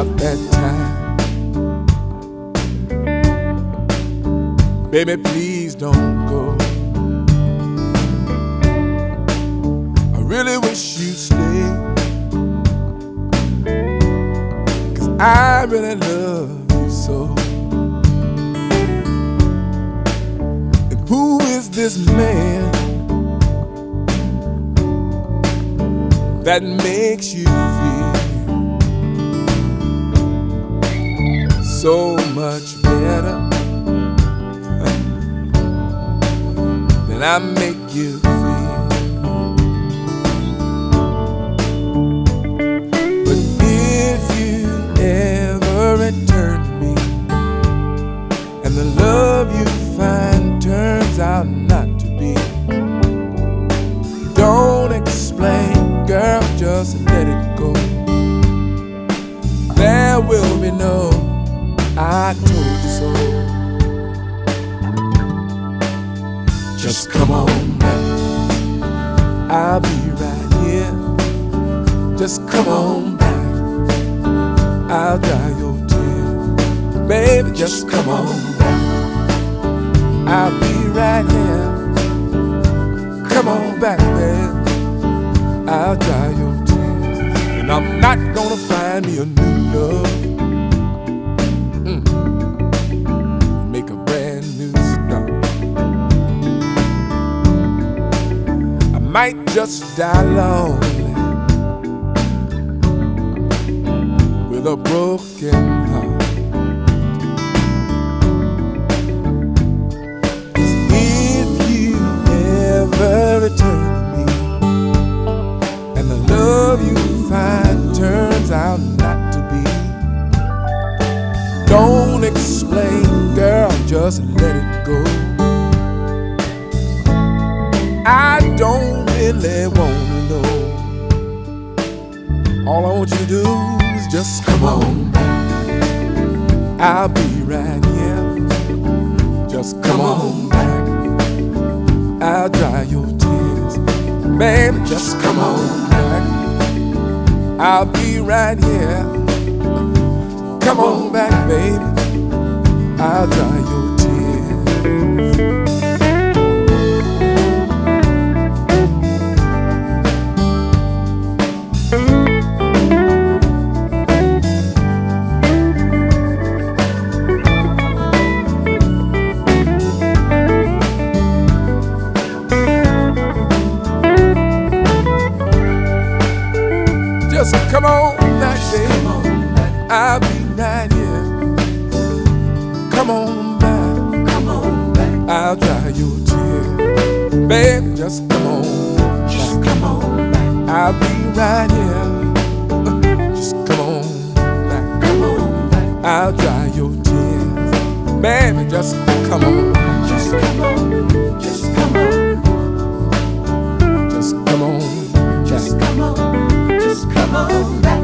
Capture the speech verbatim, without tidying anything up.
about that time. Baby, please don't go. I really wish you'd stay, 'cause I really love you so. And who is this man that makes you feel so much better than I make you feel? But if you ever return to me and the love you find turns out not to be, don't explain, girl, just let it go. There will be no "I told you so." Just come on back, I'll be right here. Just come on back, I'll dry your tears. Baby, just come on back, I'll be right here. Come on back, baby, I'll dry your tears. And I'm not gonna find me a new love, mm. make a brand new start. I might just die lonely with a broken heart. 'Cause if you ever return to me and the love you find turns out not to be, don't explain, girl, just let it go. I don't really wanna know. All I want you to do is just come on back, I'll be right here. Just come on back, I'll dry your tears. Baby, just come on back, I'll be right here. Come on back, baby, I'll dry your tears. Just come on back, baby, I'll be right here. Come on back, come on back, I'll dry your tears. Baby, just come on, just come on back, I'll be right here. Just come on back, come on back, I'll dry your tears. Baby, just come on, just come on, just come on, just come on, just come on, just come on back.